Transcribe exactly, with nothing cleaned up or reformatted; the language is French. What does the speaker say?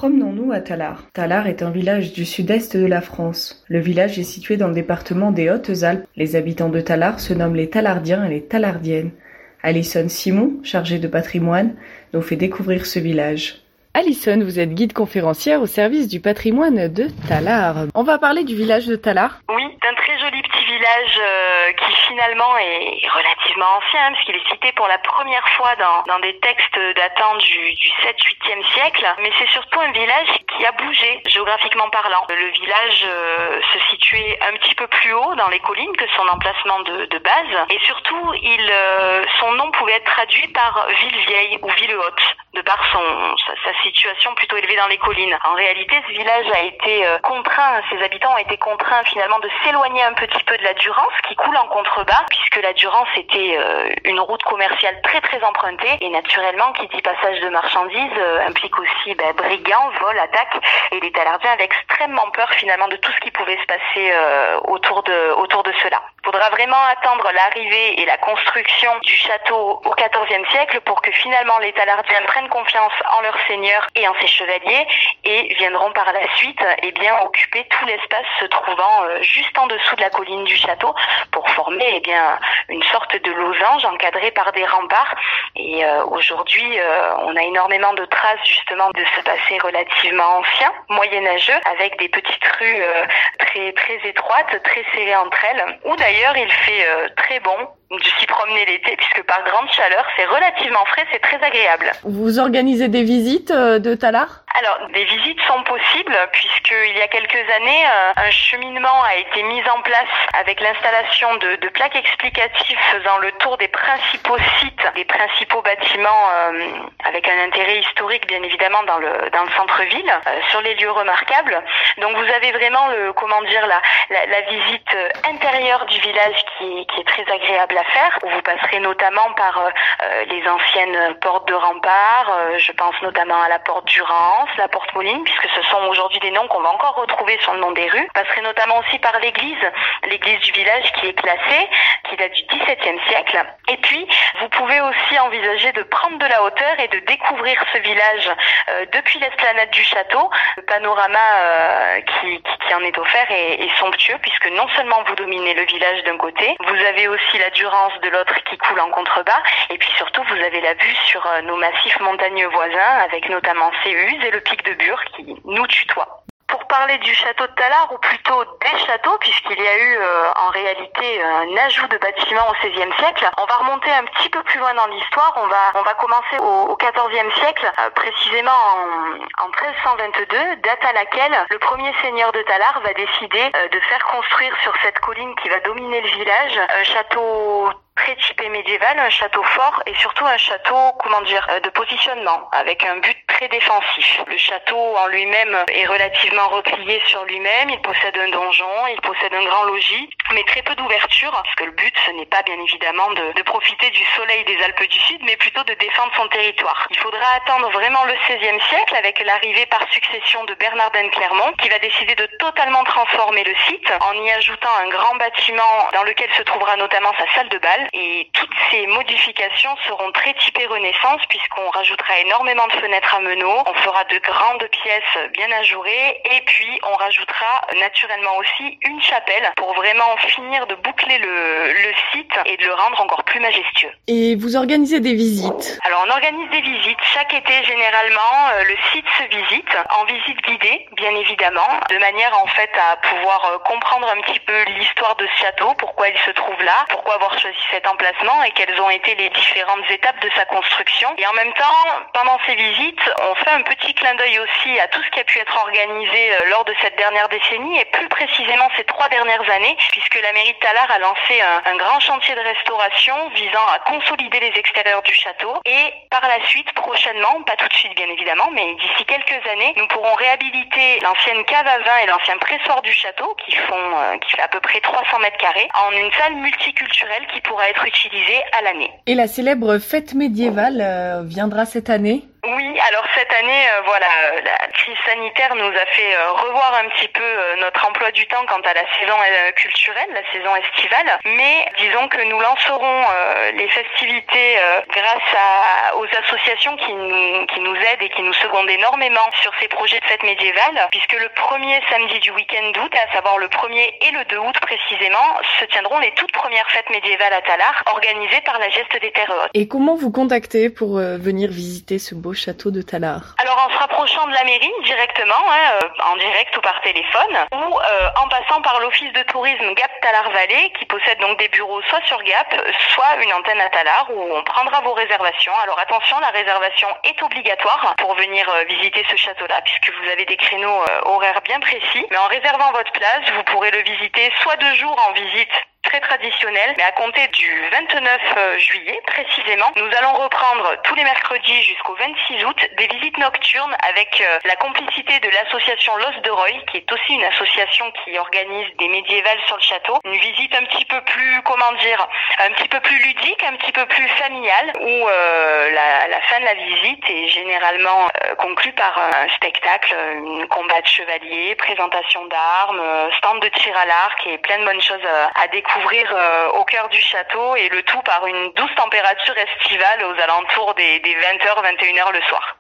Promenons-nous à Tallard. Tallard est un village du sud-est de la France. Le village est situé dans le département des Hautes-Alpes. Les habitants de Tallard se nomment les Tallardiens et les Tallardiennes. Alison Simon, chargée de patrimoine, nous fait découvrir ce village. Alison, vous êtes guide conférencière au service du patrimoine de Tallard. On va parler du village de Tallard. Oui, d'un très joli petit village euh, qui finalement est relativement ancien, hein, puisqu'il est cité pour la première fois dans, dans des textes datant du, du septième huitième siècle. Mais c'est surtout un village qui a bougé, géographiquement parlant. Le village euh, se situait un petit peu plus haut dans les collines que son emplacement de, de base. Et surtout, il, euh, son nom pouvait être traduit par ville vieille ou ville haute, de par son, sa, sa situation plutôt élevée dans les collines. En réalité, ce village a été euh, contraint, ses habitants ont été contraints finalement de s'éloigner un petit peu de la Durance qui coule en contrebas, puisque la Durance était euh, une route commerciale très très empruntée, et naturellement qui dit passage de marchandises euh, implique aussi ben, brigands, vols, attaques, et les Tallardiens avaient extrêmement peur finalement de tout ce qui pouvait se passer euh, autour de autour de cela. Il faudra vraiment attendre l'arrivée et la construction du château au quatorzième siècle pour que finalement les Tallardiens prennent confiance en leur seigneur et en ses chevaliers, et viendront par la suite eh bien occuper tout l'espace se trouvant euh, juste en dessous de la colline du château pour former eh bien une sorte de losange encadrée par des remparts. Et euh, aujourd'hui, euh, on a énormément de traces justement de ce passé relativement ancien, moyenâgeux, avec des petites rues euh, très très étroites, très serrées entre elles, où d'ailleurs il fait euh, très bon de s'y promener l'été, puisque par grande chaleur, c'est relativement frais, c'est très agréable. Vous organisez des visites euh, de Tallard ? Alors, des visites sont possibles, puisqu'il y a quelques années, euh, un cheminement a été mis en place avec l'installation de, de plaques explicatives faisant le tour des principaux sites, des principaux bâtiments euh, avec un intérêt historique, bien évidemment, dans le dans le centre-ville, euh, sur les lieux remarquables. Donc, vous avez vraiment le, comment dire, la, la, la visite intérieure du village qui est, qui est très agréable à faire, où vous passerez notamment par euh, les anciennes portes de rempart, euh, je pense notamment à la porte Durance, la porte Moline, puisque ce sont aujourd'hui des noms qu'on va encore retrouver sur le nom des rues. Vous passerez notamment aussi par l'église, l'église du village qui est classée, qui date du dix-septième siècle. Et puis, vous pouvez aussi envisager de prendre de la hauteur et de découvrir ce village euh, depuis l'esplanade du château. Le panorama euh, qui, qui, qui en est offert est, est somptueux, puisque non seulement vous dominez le village d'un côté, vous avez aussi la Durance de l'autre qui coule en contrebas, et puis surtout vous avez la vue sur euh, nos massifs montagneux voisins, avec notamment Céuse et le pic de Bure qui nous tutoie. Pour parler du château de Tallard, ou plutôt des châteaux, puisqu'il y a eu euh, en réalité un ajout de bâtiments au seizième siècle, on va remonter un petit peu plus loin dans l'histoire. On va on va commencer au, au quatorzième siècle, euh, précisément en, en treize cent vingt-deux, date à laquelle le premier seigneur de Tallard va décider euh, de faire construire sur cette colline qui va dominer le village un château très typé médiéval, un château fort et surtout un château, comment dire, de positionnement, avec un but très défensif. Le château en lui-même est relativement replié sur lui-même, il possède un donjon, il possède un grand logis, mais très peu d'ouverture, parce que le but, ce n'est pas bien évidemment de, de profiter du soleil des Alpes du Sud, mais plutôt de défendre son territoire. Il faudra attendre vraiment le seizième siècle, avec l'arrivée par succession de Bernardin de Clermont, qui va décider de totalement transformer le site, en y ajoutant un grand bâtiment dans lequel se trouvera notamment sa salle de bal. Et toutes ces modifications seront très typées Renaissance, puisqu'on rajoutera énormément de fenêtres à meneaux, on fera de grandes pièces bien ajourées, et puis on rajoutera naturellement aussi une chapelle pour vraiment finir de boucler le, le site et de le rendre encore plus majestueux. Et vous organisez des visites ? Alors on organise des visites. Chaque été, généralement, euh, le site se visite, en visite guidée, bien évidemment, de manière en fait à pouvoir euh, comprendre un petit peu l'histoire de ce château, pourquoi il se trouve là, pourquoi avoir choisi cet emplacement et quelles ont été les différentes étapes de sa construction. Et en même temps, pendant ces visites, on fait un petit clin d'œil aussi à tout ce qui a pu être organisé euh, lors de cette dernière décennie, et plus précisément ces trois dernières années, puisque la mairie de Tallard a lancé un, un grand chantier de restauration visant à consolider les extérieurs du château, et par la suite, prochainement, pas tout de suite bien évidemment, mais d'ici quelques années, nous pourrons réhabiliter l'ancienne cave à vin et l'ancien pressoir du château, qui font euh, qui fait à peu près trois cents mètres carrés, en une salle multiculturelle qui pourra être utilisée à l'année. Et la célèbre fête médiévale euh, viendra cette année ? Oui, alors cette année, euh, voilà, euh, la crise sanitaire nous a fait euh, revoir un petit peu euh, notre emploi du temps quant à la saison euh, culturelle, la saison estivale. Mais disons que nous lancerons euh, les festivités euh, grâce à, aux associations qui nous, qui nous aident et qui nous secondent énormément sur ces projets de fête médiévale, puisque le premier samedi du week-end d'août, à savoir le premier et le deux août précisément, se tiendront les toutes premières fêtes médiévales à Tallard, organisées par la Geste des Terres Hautes. Et comment vous contacter pour euh, venir visiter ce beau château de Tallard? Alors en se rapprochant de la mairie directement, hein, euh, en direct ou par téléphone, ou euh, en passant par l'office de tourisme Gap Tallard Vallée, qui possède donc des bureaux soit sur Gap, soit une antenne à Tallard, où on prendra vos réservations. Alors attention, la réservation est obligatoire pour venir euh, visiter ce château-là, puisque vous avez des créneaux euh, horaires bien précis. Mais en réservant votre place, vous pourrez le visiter soit deux jours en visite très traditionnel, mais à compter du vingt-neuf juillet précisément, nous allons reprendre tous les mercredis jusqu'au vingt-six août des visites nocturnes avec euh, la complicité de l'association L'Os de Roy, qui est aussi une association qui organise des médiévales sur le château. Une visite un petit peu plus, comment dire, un petit peu plus ludique, un petit peu plus familiale, où euh, la, la fin de la visite est généralement euh, conclue par un spectacle, un combat de chevaliers, présentation d'armes, stand de tir à l'arc et plein de bonnes choses euh, à découvrir. Découvrir euh, au cœur du château, et le tout par une douce température estivale aux alentours des, des vingt heures, vingt et une heures le soir.